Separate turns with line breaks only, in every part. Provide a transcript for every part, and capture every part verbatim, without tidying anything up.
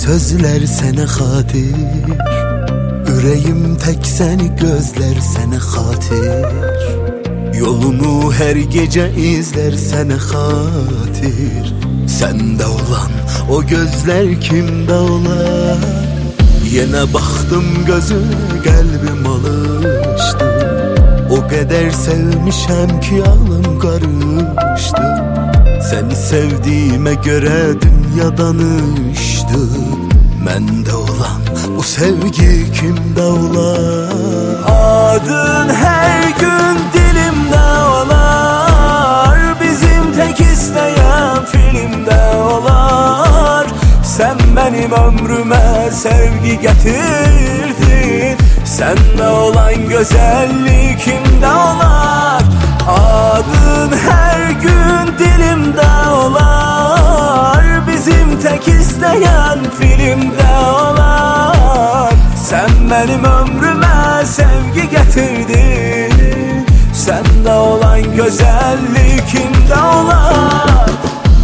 sözler sənə xatir, ürəyim tək səni gözlər sənə xatir, yolunu hər gecə izlər sənə xatir. Səndə olan o gözlər kimdə olar? Yenə baxdım gözünə, qəlbim alışdı. O qədər sevmişəm ki ağlım qarışdı. Səni sevdiyimə görə dünya danışdı. Məndə olan bu sevgi kimdə olar? Adın hər gün dilimdə olar, bizim tək istəyən filmdə olar. Sən mənim ömrümə sevgi gətirdin, səndə olan gözəllik kimdə olar? Adın hər gün dilimdə olar, bizim tək istəyən filmdə olar. Sən mənim ömrümə sevgi gətirdin, səndə olan gözəllik kimdə olar?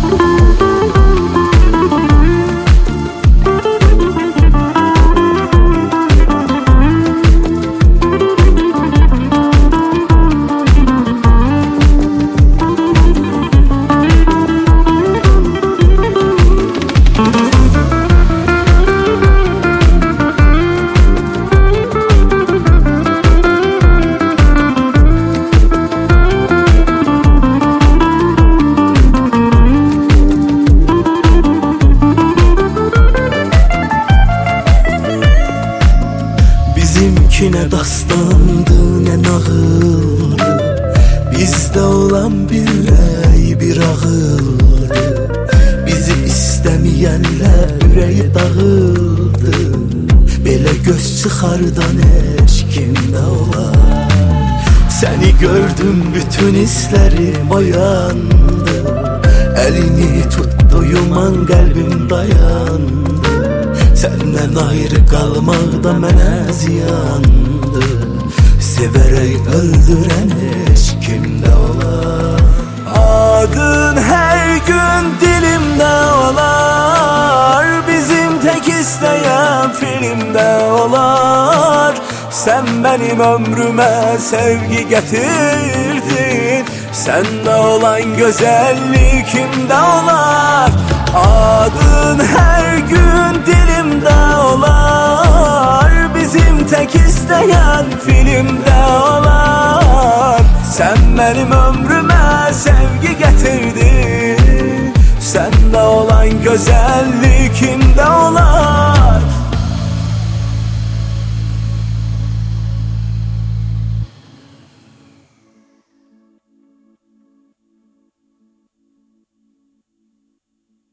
Bizimki nə dastandı, nə nağıldı, bizdə olan bir ürək, bir ağıldı. Bizi istəməyənlər ürəyi dağıldı. Belə göz çıxardan heç kimdə olar? Səni gördüm, bütün hisslərim oyandı. Əlini tutdu, yuman qəlbim dayandı. Səndən ayrı qalmaq da mənə ziyandı. Sevərək öldürən heç kimdə olar? Adın hər gün dilimdə olar, bizim tək istəyən filmdə olar. Sən mənim ömrümə sevgi gətirdin, səndə olan gözəllik kimdə olar? Adın hər gün dilimdə olar, bizim tək istəyən filmdə olar. Sən mənim ömrümə sevgi gətirdin, səndə olan gözəllik kimdə olar?